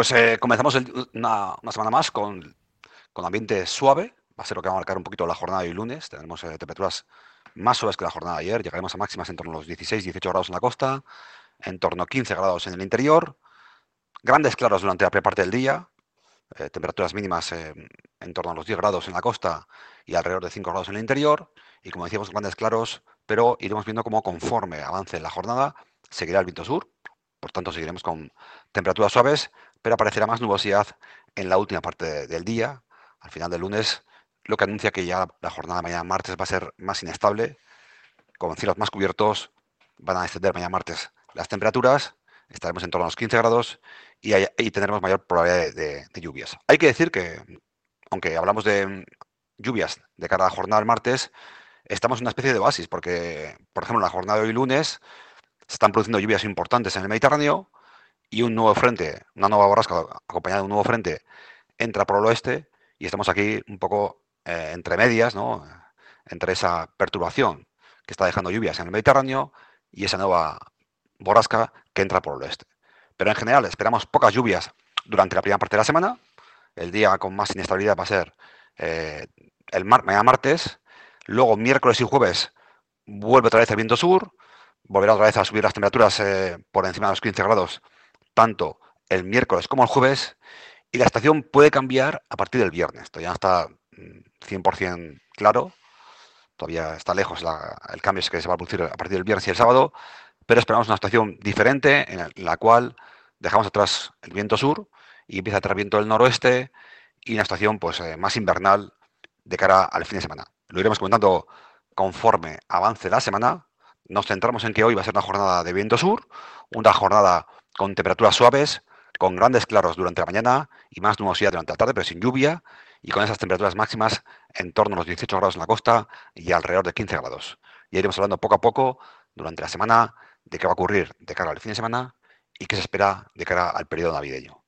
Pues comenzamos una semana más con ambiente suave. Va a ser lo que va a marcar un poquito la jornada de hoy lunes. Tenemos temperaturas más suaves que la jornada de ayer. Llegaremos a máximas en torno a los 16-18 grados en la costa, en torno a 15 grados en el interior. Grandes claros durante la primera parte del día. Temperaturas mínimas en torno a los 10 grados en la costa y alrededor de 5 grados en el interior. Y como decíamos, grandes claros, pero iremos viendo cómo conforme avance la jornada seguirá el viento sur. Por tanto, seguiremos con temperaturas suaves, pero aparecerá más nubosidad en la última parte del día, al final del lunes, lo que anuncia que ya la jornada de mañana martes va a ser más inestable, con cielos más cubiertos. Van a descender mañana martes las temperaturas, estaremos en torno a los 15 grados y tendremos mayor probabilidad de lluvias. Hay que decir que, aunque hablamos de lluvias de cara a la jornada del martes, estamos en una especie de oasis, porque, por ejemplo, en la jornada de hoy lunes se están produciendo lluvias importantes en el Mediterráneo y un nuevo frente, una nueva borrasca acompañada de un nuevo frente, entra por el oeste y estamos aquí un poco entre medias, ¿no? Entre esa perturbación que está dejando lluvias en el Mediterráneo y esa nueva borrasca que entra por el oeste. Pero en general esperamos pocas lluvias durante la primera parte de la semana. El día con más inestabilidad va a ser eh, mañana martes. Luego miércoles y jueves vuelve otra vez el viento sur. Volverá otra vez a subir las temperaturas por encima de los 15 grados, tanto el miércoles como el jueves. Y la estación puede cambiar a partir del viernes. Esto ya no está 100% claro. Todavía está lejos el cambio que se va a producir a partir del viernes y el sábado. Pero esperamos una estación diferente en la cual dejamos atrás el viento sur y empieza a entrar viento del noroeste y una estación pues, más invernal de cara al fin de semana. Lo iremos comentando conforme avance la semana. Nos centramos en que hoy va a ser una jornada de viento sur, una jornada con temperaturas suaves, con grandes claros durante la mañana y más nubosidad durante la tarde, pero sin lluvia, y con esas temperaturas máximas en torno a los 18 grados en la costa y alrededor de 15 grados. Ya iremos hablando poco a poco durante la semana de qué va a ocurrir de cara al fin de semana y qué se espera de cara al periodo navideño.